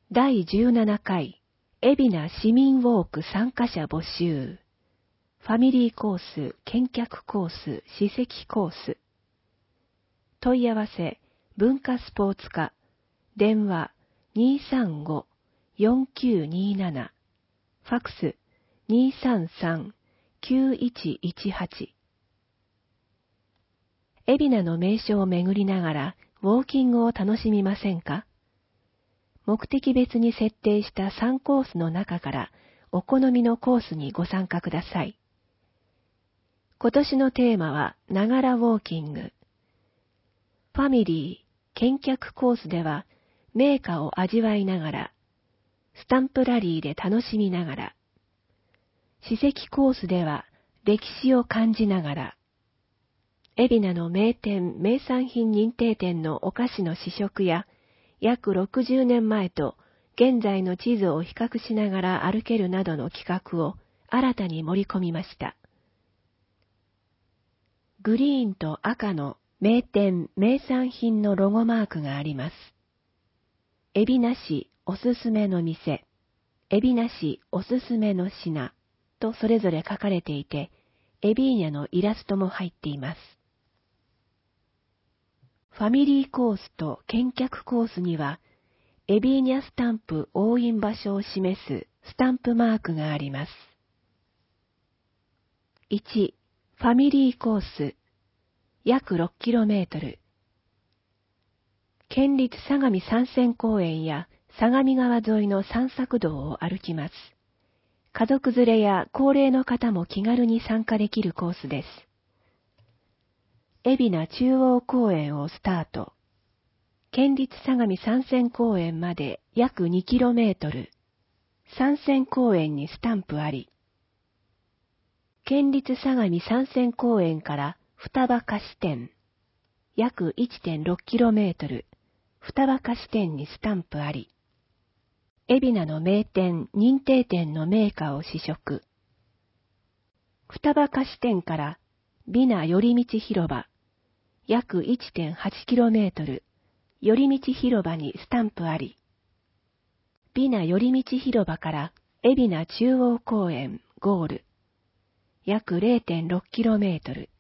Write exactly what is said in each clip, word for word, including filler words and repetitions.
だいじゅうななかい、海老名市民ウォーク参加者募集。ファミリーコース、見客コース、史跡コース。問い合わせ、文化スポーツ課、電話 にーさんご よんきゅうにーなな、ファックス にーさんさん きゅういちいちはち。海老名の名所を巡りながらウォーキングを楽しみませんか？目的別に設定したさんコースの中からお好みのコースにご参加ください。今年のテーマはながらウォーキング。ファミリー、見客コースでは銘菓を味わいながら、スタンプラリーで楽しみながら、史跡コースでは歴史を感じながら、海老名の名店名産品認定店のお菓子の試食や、約ろくじゅうねんまえと現在の地図を比較しながら歩けるなどの企画を新たに盛り込みました。グリーンと赤の名店名産品のロゴマークがあります。海老名市おすすめの店、海老名市おすすめの品とそれぞれ書かれていて、海老名のイラストも入っています。ファミリーコースと見客コースには、海老名スタンプ押印場所を示すスタンプマークがあります。いち、ファミリーコース、約 ろっキロメートル。県立相模山線公園や相模川沿いの散策道を歩きます。家族連れや高齢の方も気軽に参加できるコースです。海老名中央公園をスタート。県立相模山線公園まで約 にキロメートル。山線公園にスタンプあり。県立相模山線公園から双葉菓子店。約 いってんろっキロメートル。双葉菓子店にスタンプあり。海老名の名店認定店の銘菓を試食。双葉菓子店から美名寄り道広場。約 いってんはちキロメートル。寄り道広場にスタンプあり。美名寄り道広場から海老名中央公園ゴール。約 れいてんろっキロメートル。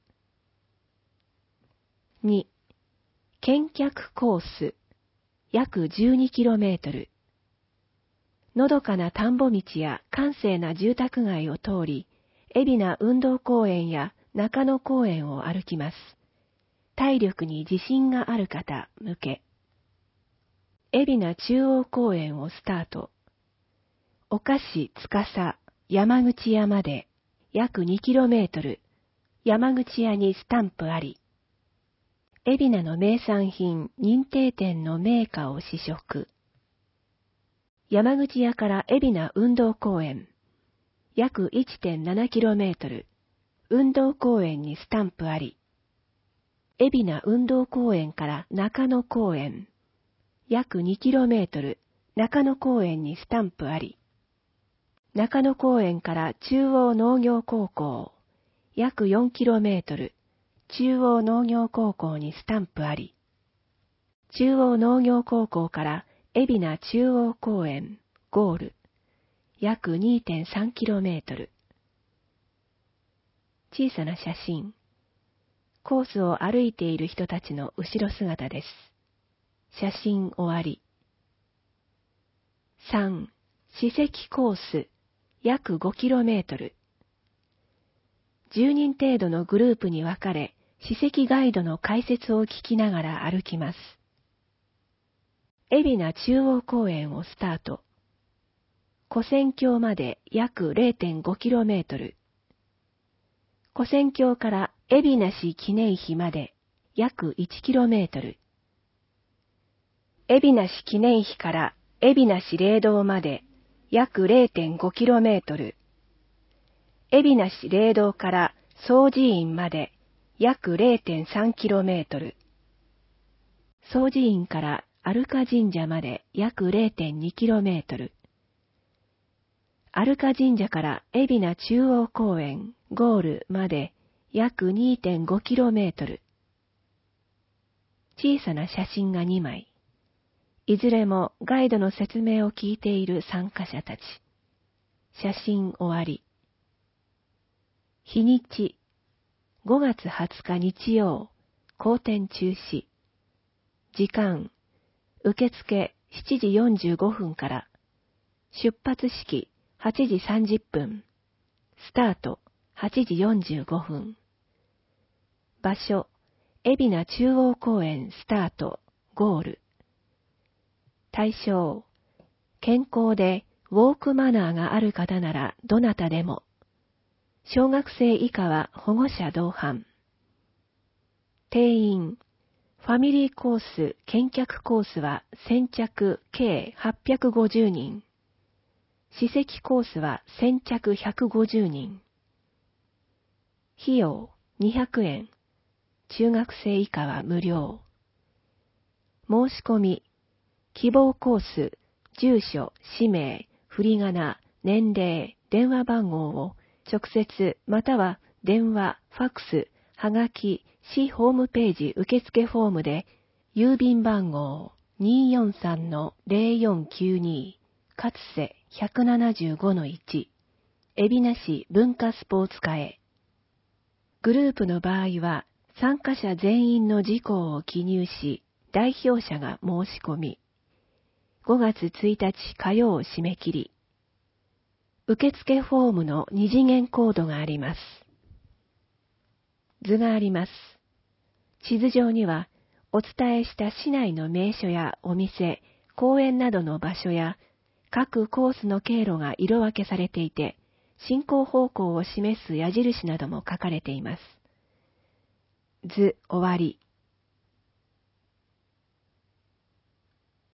に、見客コース。約 じゅうにキロメートル。のどかな田んぼ道や閑静な住宅街を通り、海老名運動公園や中野公園を歩きます。体力に自信がある方向け。海老名中央公園をスタート。お菓子つかさ山口屋まで約 にキロメートル。山口屋にスタンプあり。海老名の名産品認定店の銘菓を試食。山口屋から海老名運動公園。約 いってんななキロメートル。運動公園にスタンプあり。海老名運動公園から中野公園。約 にキロメートル。中野公園にスタンプあり。中野公園から中央農業高校。約 よんキロメートル。中央農業高校にスタンプあり。中央農業高校から海老名中央公園ゴール。約 にてんさんキロメートル。小さな写真。コースを歩いている人たちの後ろ姿です。写真終わり。さん、史跡コース約 ごキロメートル。じゅうにん程度のグループに分かれ、史跡ガイドの解説を聞きながら歩きます。海老名中央公園をスタート。古戦橋まで約 れいてんごキロメートル。古戦橋から海老名市記念碑まで約 いちキロメートル。海老名市記念碑から海老名市霊堂まで約 れいてんごキロメートル。海老名市霊堂から総寺院まで約 れいてんさんキロメートル。総寺院から有香神社まで約 れいてんにキロメートル。有香神社から海老名中央公園ゴールまで約 にてんごキロメートル。小さな写真がにまい。 いずれもガイドの説明を聞いている参加者たち。写真終わり。日にち、ごがつはつか日曜、公展中止。時間、受付しちじよんじゅうごふんから。出発式はちじさんじゅっぷん。スタートはちじよんじゅうごふん。場所、海老名中央公園スタート、ゴール。対象、健康でウォークマナーがある方ならどなたでも。小学生以下は保護者同伴。定員、ファミリーコース、見客コースは先着計はっぴゃくごじゅうにん。史跡コースは先着ひゃくごじゅうにん。費用にひゃくえん。中学生以下は無料。申し込み、希望コース、住所、氏名、振り仮名、年齢、電話番号を直接または電話、ファックス、はがき、市ホームページ受付フォームで郵便番号 にーよんさんのぜろよんきゅうに 勝瀬 ひゃくななじゅうごのいち 海老名市文化スポーツ課へ。グループの場合は参加者全員の事項を記入し代表者が申し込み、ごがつついたち火曜締め切り。受付フォームの二次元コードがあります。図があります。地図上にはお伝えした市内の名所やお店、公園などの場所や各コースの経路が色分けされていて、進行方向を示す矢印なども書かれています。図終わり。